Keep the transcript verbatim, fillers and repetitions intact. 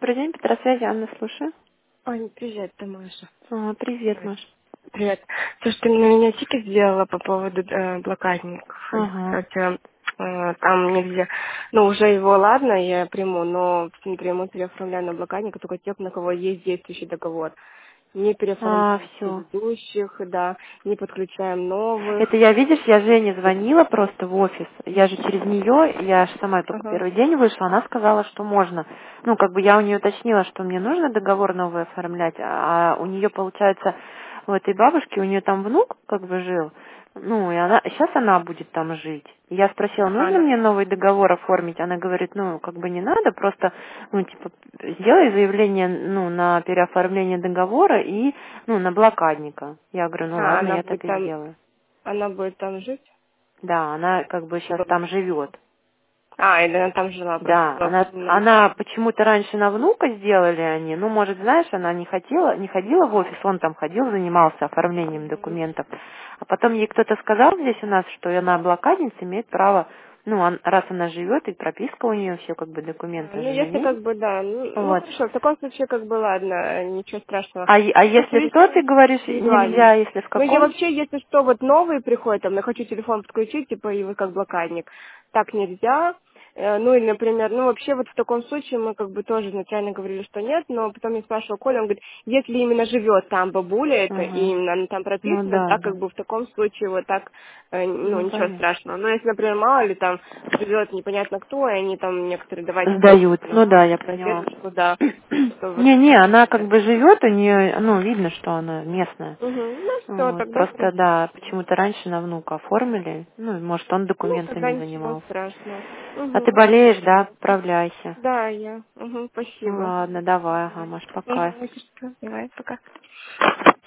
Добрый день, Петросвязи, Анна, слушаю. Ань, привет, это Маша. А, привет, Ой, Маш. привет. То, что ты на меня тикет сделала по поводу э, блокадников, и, Ага. кстати, э, там нельзя, ну, уже его, ладно, я приму, но не приму, переоформляю на блокадника только тех, на кого есть действующий договор. Не А, переоформляем все. предыдущих, да, не подключаем новых. Это я, видишь, я Жене звонила просто в офис. Я же через нее, я же сама только Ага. первый день вышла, она сказала, что можно. Ну, как бы я у нее уточнила, что мне нужно договор новый оформлять, а у нее, получается, у этой бабушки, у нее там внук как бы жил, ну, и она, сейчас она будет там жить. И я спросила, Ага, нужно да. мне новый договор оформить? Она говорит, ну, как бы не надо, просто, ну, типа, сделай заявление, ну, на переоформление договора и, ну, на блокадника. Я говорю, ну, А, ладно, она я так будет и там, сделаю. она будет там жить? Да, она как бы сейчас там живет. А, или она там жила, просто Да, была она, признана. она почему-то раньше на внука сделали они, ну, может, знаешь, она не хотела, не ходила в офис, он там ходил, занимался оформлением документов. А потом ей кто-то сказал здесь у нас, что она блокадница, имеет право, ну, он- раз она живет, и прописка у нее, все как бы А, документы ну, же на если ней. как бы, да. Ну, ну, Вот. хорошо, в таком случае, как бы, ладно, ничего страшного. А, е- а Просто если что, видите, ты говоришь, индивидуально. нельзя, если в Ну, я каком? вообще, если что, вот новые приходят, там, я хочу телефон подключить, типа, и вы как блокадник. Так нельзя. Э, Ну, или, например, ну, вообще, вот в таком случае мы, как бы, тоже изначально говорили, что нет, но потом я спрашивала Коля, он говорит, если именно живет там бабуля, это, и Ага. именно она там Ну прописана, да, так, как да. бы, в таком случае, вот так, э, ну, Ну, ничего понятно. страшного. Но если, например, мало ли там живет непонятно кто, и они там некоторые, давайте Сдают. на Ну да, я бабушку, на поняла. дедушку, да, что вот Не-не, она как это. бы живет, у нее, ну, видно, что она местная. Угу. Ну все, Вот. тогда Просто, хорошо. да, почему-то раньше на внука оформили. Ну, может, он Ну, тогда документами ничего занимался. страшного. А ты Угу. болеешь, да? Отправляйся. Да, я. Угу, Ну, спасибо. ладно, давай, ага, Давай. Маш, пока. Угу, давай, пока.